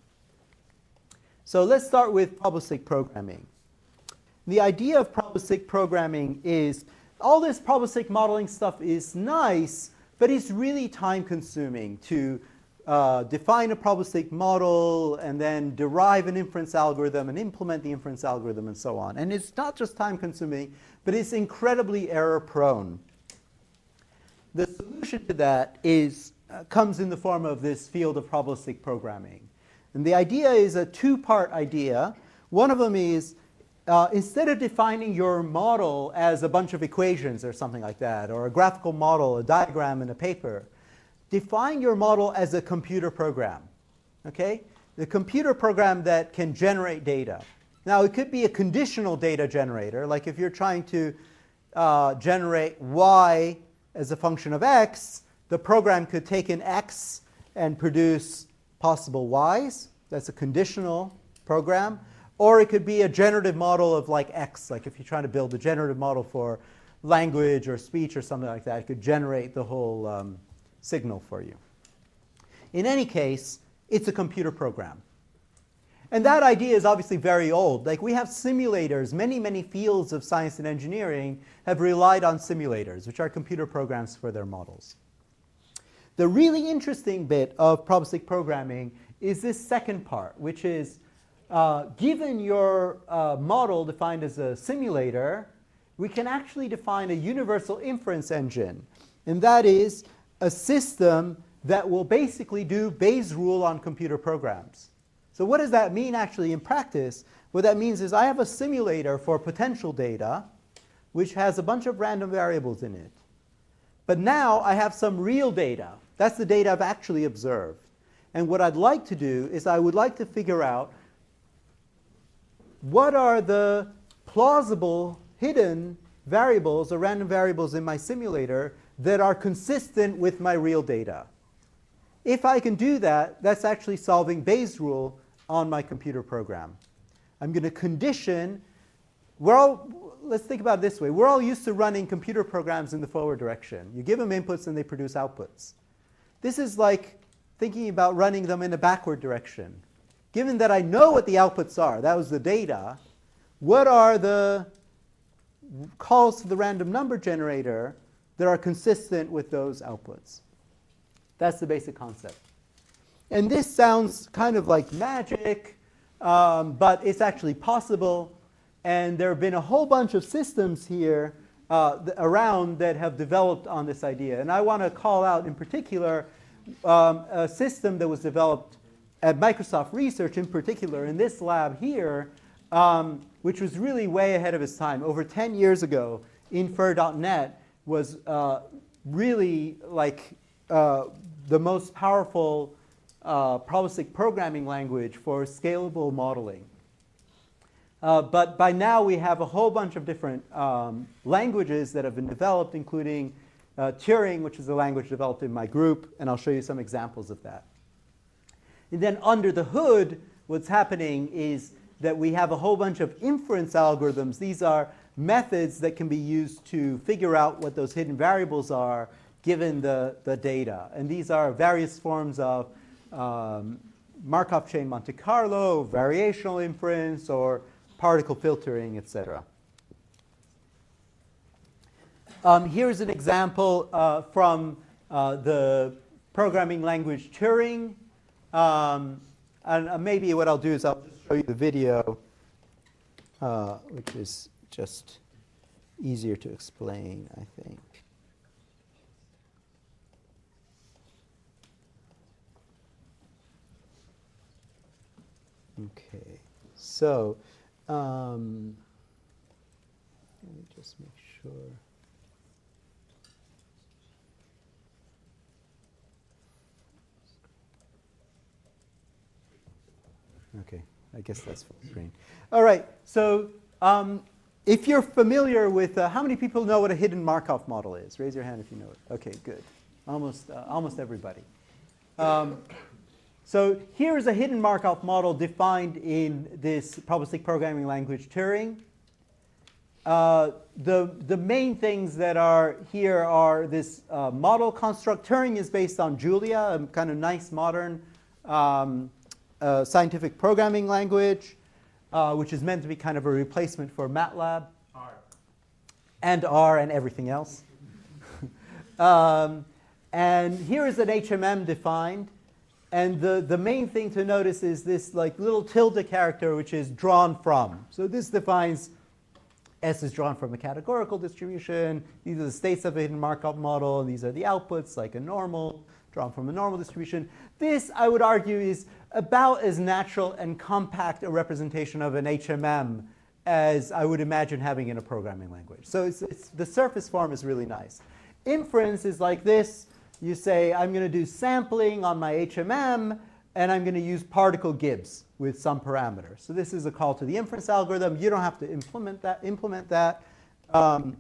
So let's start with probabilistic programming. The idea of probabilistic programming is all this probabilistic modeling stuff is nice, but it's really time-consuming to uh, define a probabilistic model and then derive an inference algorithm and implement the inference algorithm and so on. And it's not just time-consuming, but it's incredibly error-prone. The solution to that is, uh, comes in the form of this field of probabilistic programming. And the idea is a two-part idea. One of them is, Uh, instead of defining your model as a bunch of equations or something like that, or a graphical model, a diagram in a paper, define your model as a computer program. Okay? The computer program that can generate data. Now, it could be a conditional data generator, like if you're trying to uh, generate y as a function of x, the program could take an x and produce possible y's. That's a conditional program. Or it could be a generative model of like X, like if you're trying to build a generative model for language or speech or something like that, it could generate the whole um, signal for you. In any case, it's a computer program. And that idea is obviously very old. Like we have simulators. Many, many fields of science and engineering have relied on simulators, which are computer programs for their models. The really interesting bit of probabilistic programming is this second part, which is uh, given your uh, model defined as a simulator, we can actually define a universal inference engine. And that is a system that will basically do Bayes' rule on computer programs. So what does that mean actually in practice? What that means is I have a simulator for potential data, which has a bunch of random variables in it. But now I have some real data. That's the data I've actually observed. And what I'd like to do is I would like to figure out what are the plausible hidden variables or random variables in my simulator that are consistent with my real data. If I can do that, that's actually solving Bayes' rule on my computer program. I'm going to condition, we're all, let's think about it this way. We're all used to running computer programs in the forward direction. You give them inputs and they produce outputs. This is like thinking about running them in a backward direction. Given that I know what the outputs are, that was the data, what are the calls to the random number generator that are consistent with those outputs? That's the basic concept. And this sounds kind of like magic, um, but it's actually possible. And there have been a whole bunch of systems here uh, th around that have developed on this idea. And I want to call out in particular um, a system that was developed at Microsoft Research, in particular in this lab here, um, which was really way ahead of its time. Over ten years ago, Infer dot net was uh, really like uh, the most powerful uh, probabilistic programming language for scalable modeling. Uh, but by now we have a whole bunch of different um, languages that have been developed, including uh, Turing, which is a language developed in my group, and I'll show you some examples of that. And then under the hood, what's happening is that we have a whole bunch of inference algorithms. These are methods that can be used to figure out what those hidden variables are given the, the data. And these are various forms of um, Markov chain Monte Carlo, variational inference, or particle filtering, et cetera. Um, here's an example uh, from uh, the programming language Turing. Um, and uh, maybe what I'll do is I'll just show you the video, uh, which is just easier to explain, I think. Okay, so um, let me just make sure. Okay, I guess that's full screen. All right, so um, if you're familiar with, uh, how many people know what a hidden Markov model is? Raise your hand if you know it. Okay, good. Almost, uh, almost everybody. Um, so here is a hidden Markov model defined in this probabilistic programming language Turing. Uh, the, the main things that are here are this uh, model construct. Turing is based on Julia, a kind of nice modern um, uh, scientific programming language, uh, which is meant to be kind of a replacement for MATLAB. R. And R and everything else. um, and here is an H M M defined. And the, the main thing to notice is this like little tilde character, which is drawn from. So this defines S is drawn from a categorical distribution. These are the states of a hidden Markov model. And these are the outputs, like a normal, drawn from a normal distribution. This, I would argue, is about as natural and compact a representation of an H M M as I would imagine having in a programming language. So it's, it's, the surface form is really nice. Inference is like this. You say, I'm going to do sampling on my H M M, and I'm going to use particle Gibbs with some parameter. So this is a call to the inference algorithm. You don't have to implement that. Implement that. Um,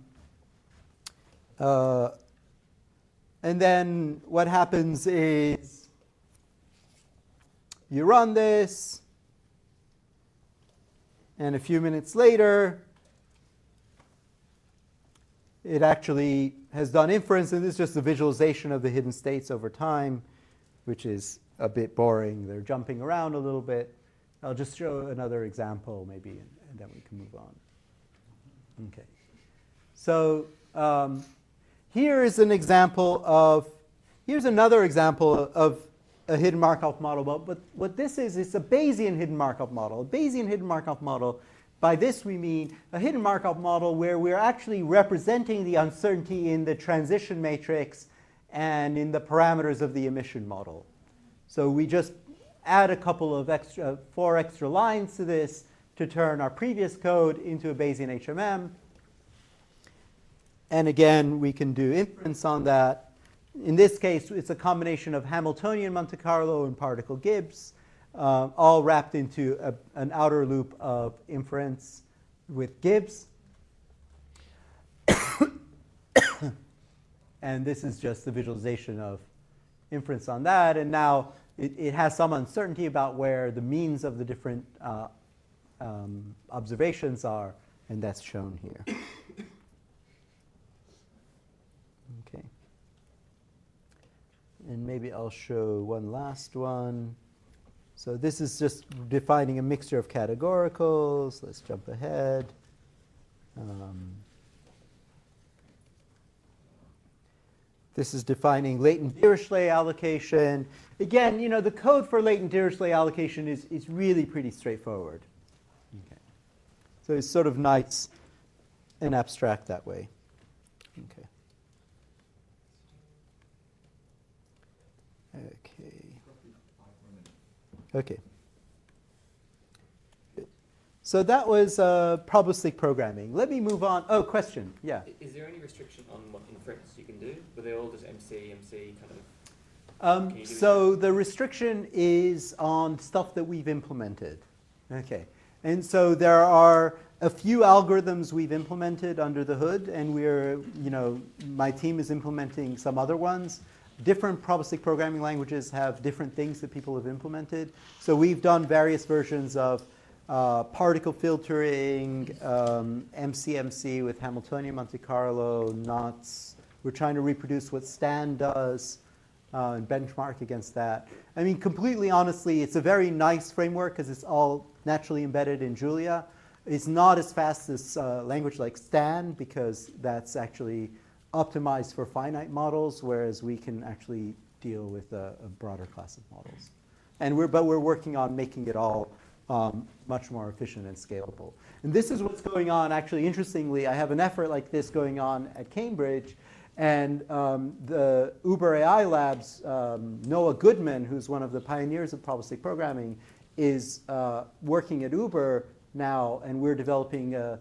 uh, and then what happens is you run this, and a few minutes later, it actually has done inference, and this is just a visualization of the hidden states over time, which is a bit boring. They're jumping around a little bit. I'll just show another example maybe, and, and then we can move on. Okay. So um, here is an example of, here's another example of a hidden Markov model, but, but what this is, it's a Bayesian hidden Markov model. A Bayesian hidden Markov model, by this we mean a hidden Markov model where we're actually representing the uncertainty in the transition matrix and in the parameters of the emission model. So we just add a couple of extra, four extra lines to this to turn our previous code into a Bayesian H M M. And again, we can do inference on that. In this case, it's a combination of Hamiltonian Monte Carlo and particle Gibbs, uh, all wrapped into a, an outer loop of inference with Gibbs. And this is just the visualization of inference on that. And now it, it has some uncertainty about where the means of the different uh, um, observations are, and that's shown here. Okay. And maybe I'll show one last one. So this is just defining a mixture of categoricals. Let's jump ahead. Um, This is defining latent Dirichlet allocation. Again, you know, the code for latent Dirichlet allocation is, is really pretty straightforward. Okay. So it's sort of nice and abstract that way. Okay. Okay. Okay. Good. So that was uh, probabilistic programming. Let me move on. Oh, question. Yeah. Is there any restriction on what inference you can do? Were they all just M C, M C kind of? Um, so the restriction is on stuff that we've implemented. Okay. And so there are a few algorithms we've implemented under the hood, and we're, you know, my team is implementing some other ones. Different probabilistic programming languages have different things that people have implemented. So we've done various versions of uh, particle filtering, um, M C M C with Hamiltonian Monte Carlo, N O T S. We're trying to reproduce what Stan does uh, and benchmark against that. I mean, completely honestly, it's a very nice framework because it's all naturally embedded in Julia. It's not as fast as a language like Stan because that's actually optimized for finite models, whereas we can actually deal with a, a broader class of models. And we're, but we're working on making it all um, much more efficient and scalable. And this is what's going on. Actually, interestingly, I have an effort like this going on at Cambridge. And um, the Uber A I Labs, um, Noah Goodman, who's one of the pioneers of probabilistic programming, is uh, working at Uber now, and we're developing a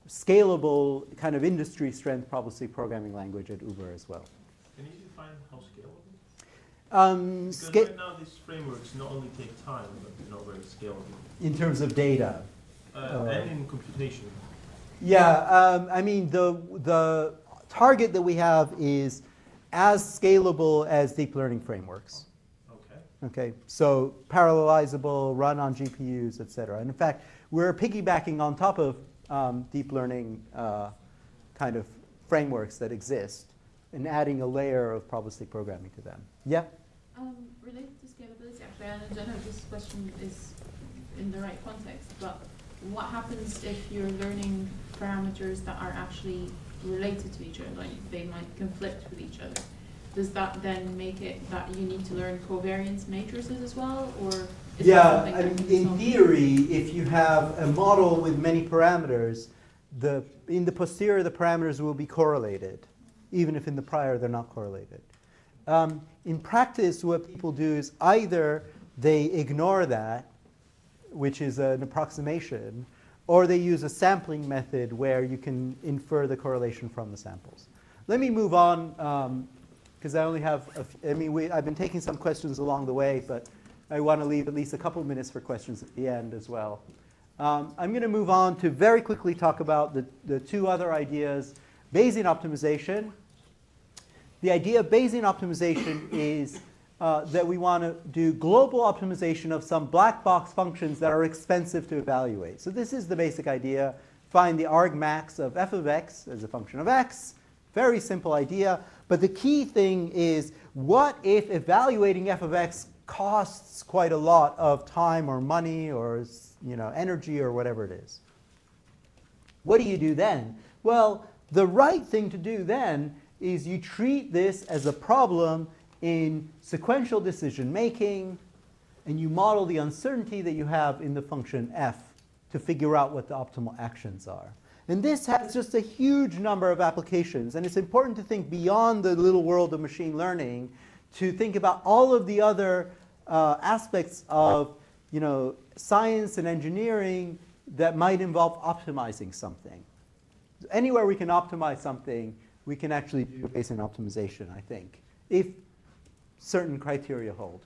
scalable kind of industry strength probabilistic programming language at Uber as well. Can you define how scalable? Um, because sca right now these frameworks not only take time, but they're not very scalable. In terms of data. Uh, uh, and in computation. Yeah, um, I mean, the, the target that we have is as scalable as deep learning frameworks. Okay. Okay, so parallelizable, run on G P Us, et cetera. And in fact, we're piggybacking on top of um, deep learning uh, kind of frameworks that exist and adding a layer of probabilistic programming to them. Yeah? Um, related to scalability, actually, and I don't know if this question is in the right context, but what happens if you're learning parameters that are actually related to each other, like they might conflict with each other? Does that then make it that you need to learn covariance matrices as well, or is yeah, that something I that mean, can be in solved? theory, if you have a model with many parameters, the in the posterior the parameters will be correlated, even if in the prior they're not correlated. Um, in practice, what people do is either they ignore that, which is an approximation, or they use a sampling method where you can infer the correlation from the samples. Let me move on, because um, I only have, a f I mean, we, I've been taking some questions along the way, but I want to leave at least a couple of minutes for questions at the end as well. Um, I'm going to move on to very quickly talk about the, the two other ideas, Bayesian optimization. The idea of Bayesian optimization is uh, that we want to do global optimization of some black box functions that are expensive to evaluate. So this is the basic idea. Find the argmax of f of x as a function of x. Very simple idea. But the key thing is, what if evaluating f of x costs quite a lot of time or money or you know, energy or whatever it is? What do you do then? Well, the right thing to do then is you treat this as a problem in sequential decision making, and you model the uncertainty that you have in the function f to figure out what the optimal actions are. And this has just a huge number of applications, and it's important to think beyond the little world of machine learning to think about all of the other uh, aspects of, you know, science and engineering that might involve optimizing something. Anywhere we can optimize something, we can actually do Bayesian optimization, I think, if certain criteria hold.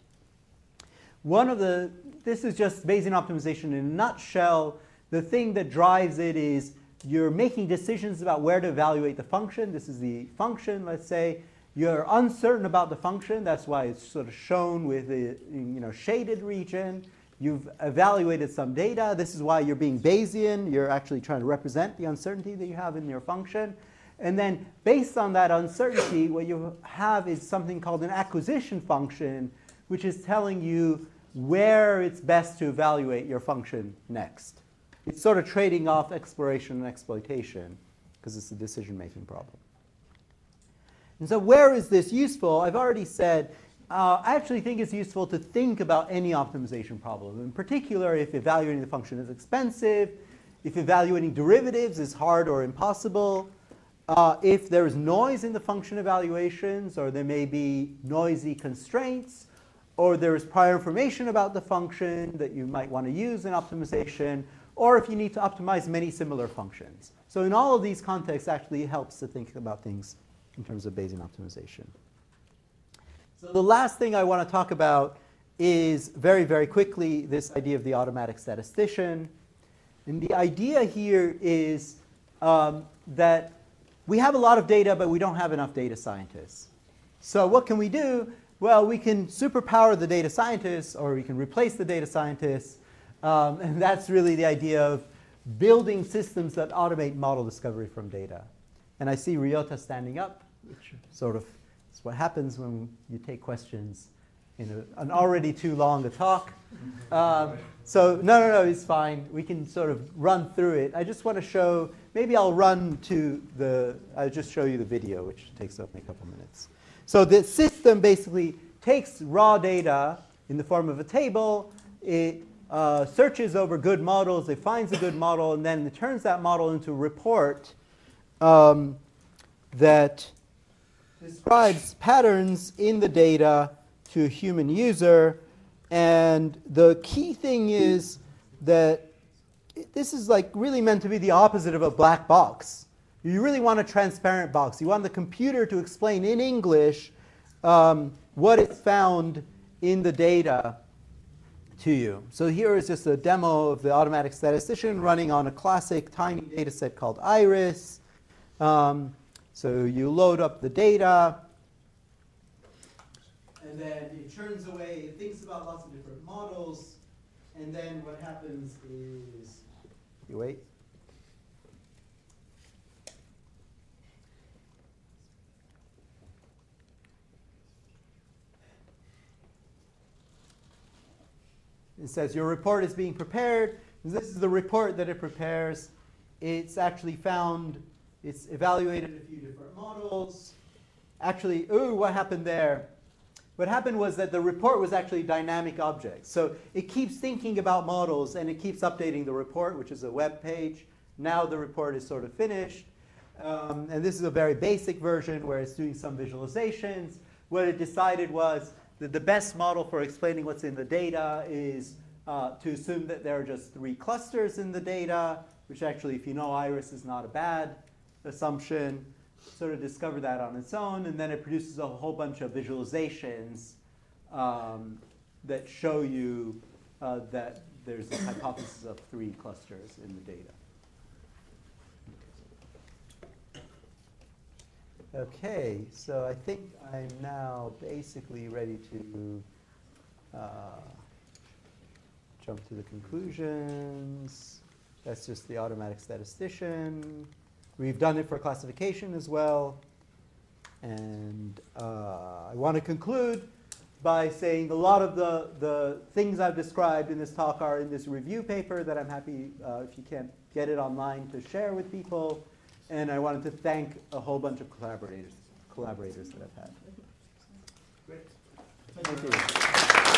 One of the, this is just Bayesian optimization in a nutshell. The thing that drives it is you're making decisions about where to evaluate the function. This is the function, let's say. You're uncertain about the function. That's why it's sort of shown with the, you know, shaded region. You've evaluated some data. This is why you're being Bayesian. You're actually trying to represent the uncertainty that you have in your function. And then based on that uncertainty, what you have is something called an acquisition function, which is telling you where it's best to evaluate your function next. It's sort of trading off exploration and exploitation because it's a decision-making problem. And so where is this useful? I've already said, uh, I actually think it's useful to think about any optimization problem. In particular, if evaluating the function is expensive, if evaluating derivatives is hard or impossible, uh, if there is noise in the function evaluations, or there may be noisy constraints, or there is prior information about the function that you might want to use in optimization, or if you need to optimize many similar functions. So in all of these contexts, actually it helps to think about things in terms of Bayesian optimization. So the last thing I want to talk about is very, very quickly this idea of the automatic statistician. And the idea here is um, that we have a lot of data, but we don't have enough data scientists. So what can we do? Well, we can superpower the data scientists, or we can replace the data scientists. Um, and that's really the idea of building systems that automate model discovery from data. And I see Ryota standing up, which sort of is what happens when you take questions in a, an already too long a talk. Um, so no, no, no, it's fine. We can sort of run through it. I just want to show, maybe I'll run to the, I'll just show you the video, which takes only a couple minutes. So the system basically takes raw data in the form of a table. It uh, searches over good models. It finds a good model, and then it turns that model into a report um, that describes patterns in the data to a human user. And the key thing is that this is like really meant to be the opposite of a black box. You really want a transparent box. You want the computer to explain in English um, what it found in the data to you. So here is just a demo of the automatic statistician running on a classic tiny data set called Iris. Um, so you load up the data, and then it churns away. It thinks about lots of different models. And then what happens is, you wait. It says your report is being prepared. This is the report that it prepares. It's actually found, it's evaluated a few different models. Actually, ooh, what happened there? What happened was that the report was actually dynamic objects. So it keeps thinking about models, and it keeps updating the report, which is a web page. Now the report is sort of finished. Um, and this is a very basic version where it's doing some visualizations. What it decided was that the best model for explaining what's in the data is uh, to assume that there are just three clusters in the data, which actually, if you know Iris, is not a bad assumption. Sort of discover that on its own, and then it produces a whole bunch of visualizations um, that show you uh, that there's this hypothesis of three clusters in the data. Okay, so I think I'm now basically ready to uh, jump to the conclusions. That's just the automatic statistician. We've done it for classification as well. And uh, I want to conclude by saying a lot of the, the things I've described in this talk are in this review paper that I'm happy, uh, if you can't get it online, to share with people. And I wanted to thank a whole bunch of collaborators, collaborators that I've had. Great. Thank you.